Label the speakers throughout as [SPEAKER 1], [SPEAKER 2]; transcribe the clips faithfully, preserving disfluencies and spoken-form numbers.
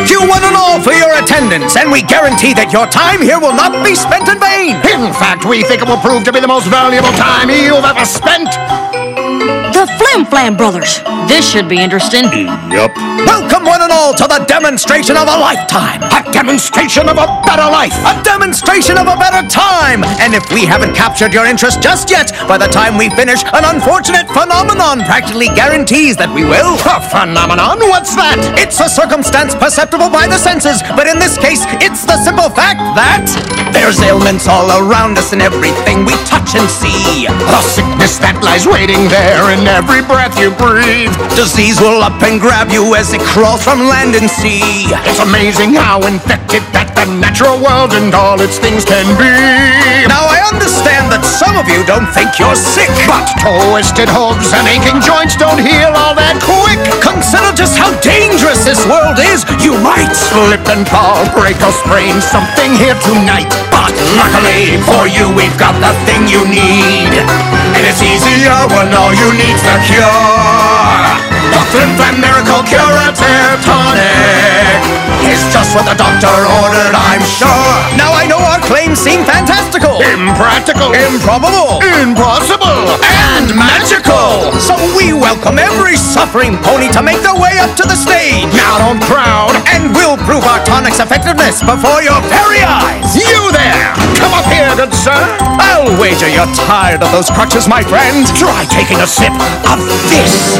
[SPEAKER 1] thank you one and all for your attendance, and we guarantee that your time here will not be spent in vain.
[SPEAKER 2] In fact, we think it will prove to be the most valuable time you've ever spent.
[SPEAKER 3] The Flim Flam Brothers. This should be interesting.
[SPEAKER 2] Yup.
[SPEAKER 1] Welcome one and all to the demonstration of a lifetime.
[SPEAKER 2] A demonstration of a better life.
[SPEAKER 1] A demonstration of a better time. And if we haven't captured your interest just yet, by the time we finish, an unfortunate phenomenon practically guarantees that we will.
[SPEAKER 2] A phenomenon? What's that?
[SPEAKER 1] It's a circumstance perceptible by the senses, but in this case, it's the simple fact that there's ailments all around us in everything we touch and see.
[SPEAKER 2] A sickness that lies waiting there in every breath you breathe.
[SPEAKER 1] Disease will up and grab you as it crawls from land and sea.
[SPEAKER 2] It's amazing how infected that the natural world and all its things can be.
[SPEAKER 1] Now I understand that some of you don't think you're sick,
[SPEAKER 2] But twisted hooves and aching joints don't heal all that quick.
[SPEAKER 1] consider just how dangerous this world is. You might
[SPEAKER 2] Slip and fall, break or sprain something here tonight.
[SPEAKER 1] But luckily for you, we've got the thing you need. And it's easier when all you need's the cure. The Flim Flam Miracle Curative Tonic is just what the doctor ordered, I'm sure. Now I know our claims seem fantastical,
[SPEAKER 2] Impractical.
[SPEAKER 1] improbable,
[SPEAKER 2] Impossible.
[SPEAKER 1] and magical. So we welcome every suffering pony to make their way up to the stage.
[SPEAKER 2] Now don't crowd.
[SPEAKER 1] And we'll prove our tonic's effectiveness before your very eyes.
[SPEAKER 2] You there! Come up here, good sir.
[SPEAKER 1] I'll wager you're tired of those crutches, my friend.
[SPEAKER 2] Try taking a sip
[SPEAKER 1] Of this.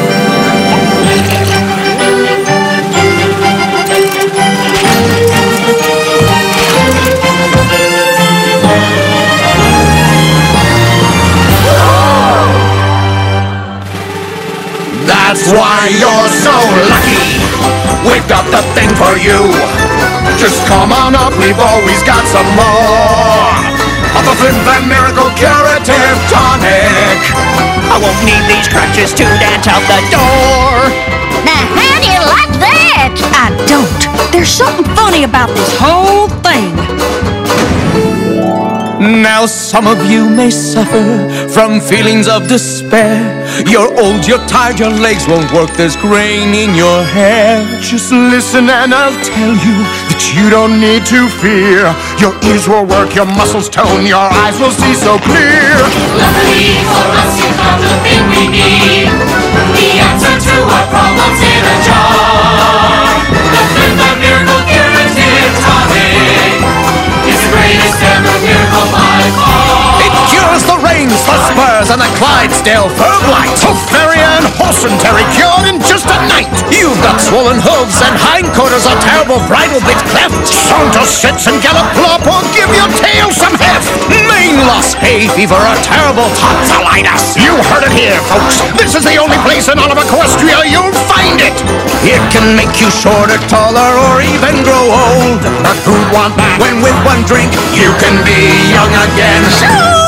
[SPEAKER 2] That's why you're so lucky.
[SPEAKER 1] We've got the thing for you.
[SPEAKER 2] Just come on up, we've always got some more
[SPEAKER 1] Of the Flim Flam Miracle Curative Tonic. I won't need these crutches to dance out the door.
[SPEAKER 4] Now, how do you like that?
[SPEAKER 3] I don't. There's something funny about this whole thing.
[SPEAKER 1] Now some of you may suffer from feelings of despair. You're old, you're tired, your legs won't work, there's grain in your hair.
[SPEAKER 2] Just listen and I'll tell you that you don't need to fear. Your ears will work, your muscles tone, your eyes will see so clear.
[SPEAKER 5] Luckily for us, you found the thing we need. The answer to our problems in a jar. The Flim Flam Miracle Curative Tonic is the greatest ever miracle by far.
[SPEAKER 1] It cures the reins, the spurs, and the Clydesdale fur blight.
[SPEAKER 2] Bavaria and Horsenterry cured in just a night.
[SPEAKER 1] You've got swollen hooves and hindquarters, a terrible bridle bit cleft.
[SPEAKER 2] Saunter sits and gallop plop or give your tail some heft.
[SPEAKER 1] Mane loss, hay fever, a terrible tonsillitis.
[SPEAKER 2] You heard it here, folks. This is the only place in all of Equestria you'll find it.
[SPEAKER 1] It can make you shorter, taller, or even grow old.
[SPEAKER 2] But who'd want that?
[SPEAKER 1] When with one drink, you can be young again.